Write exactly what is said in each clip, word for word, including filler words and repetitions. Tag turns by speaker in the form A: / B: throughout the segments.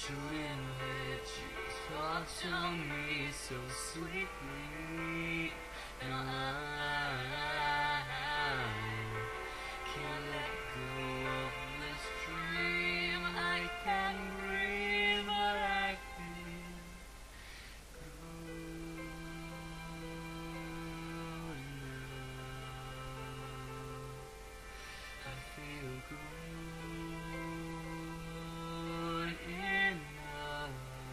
A: Shouldn't let you talk to me so sweetly. No, I can't let go of this dream. I can't breathe, but I feel good enough. I feel good enough.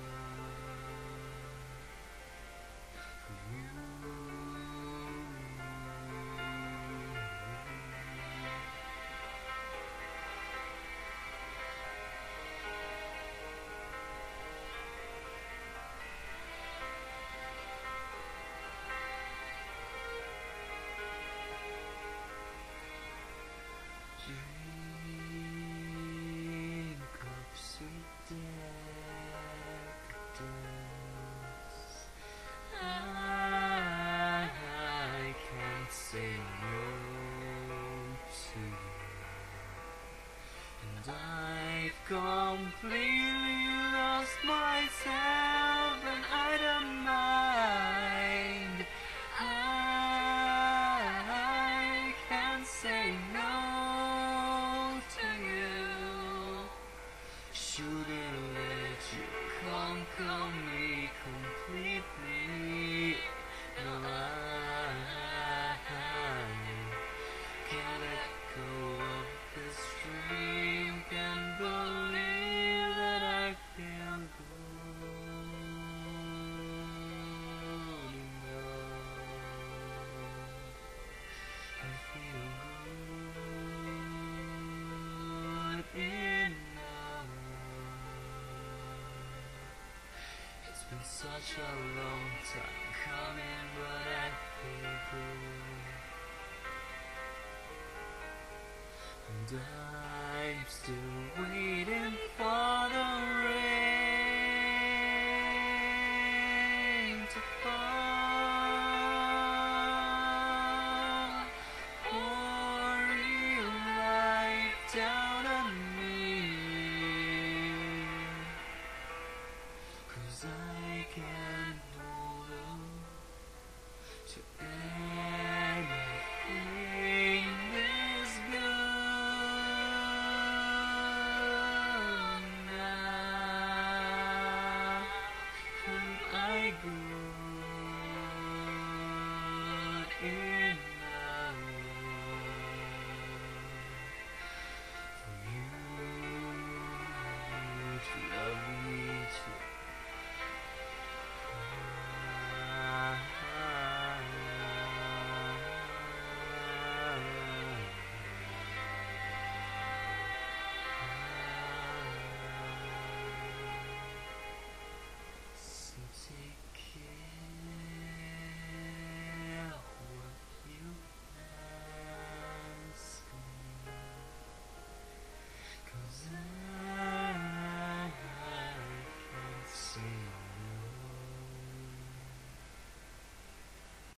A: Drink of sweet decadence. I can't say no to you, and I've completely lost myself, and I don't mind. I can't say no to you. Shouldn't let you conquer me completely. No, I can't let go of this dream. Can't believe that I feel good enough. I feel good enough. It's been such a long time coming, but I feel good. And I'm still waiting.